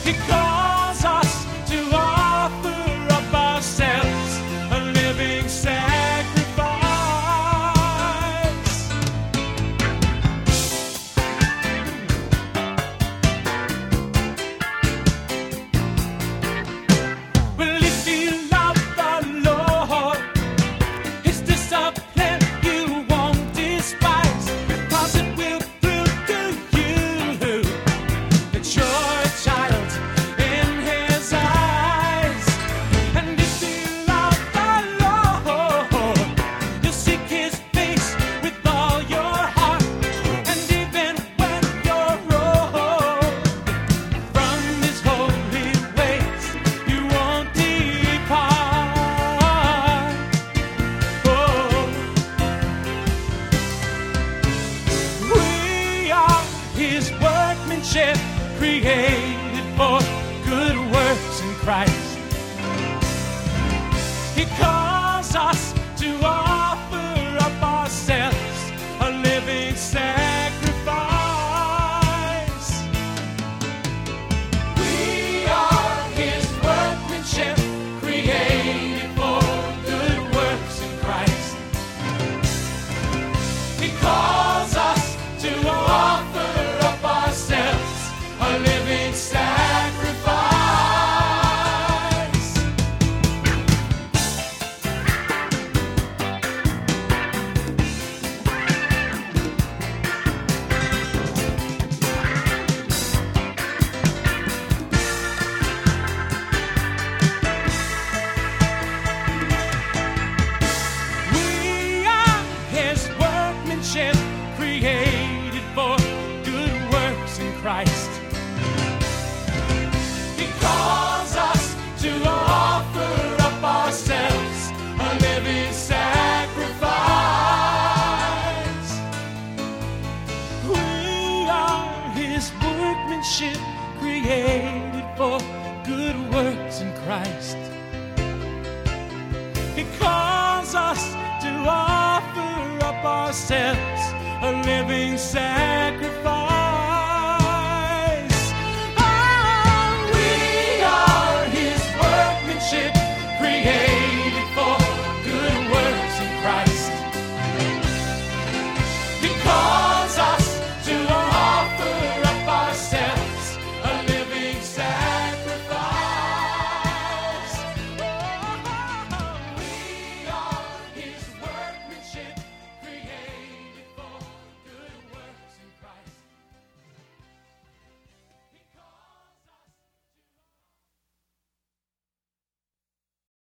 He calls us to offer up ourselves, a living sacrifice. Well, if you love the Lord, is this a plan you won't despise? 'Cause it will prove to you that you're a child in His eyes. And if you love the Lord, you'll seek His face with all your heart. And even when you're old from His holy ways, you won't depart. Oh, we are His workmanship, created for good works in Christ. He calls us to offer up ourselves, a living sacrifice. We are His workmanship, created for good works in Christ. He calls us to offer up ourselves, a living sacrifice. We are His workmanship, created for good works in Christ. He calls us to offer up ourselves, a living sacrifice. We are His workmanship, created for good works in Christ. He calls us to offer up ourselves, a living sacrifice.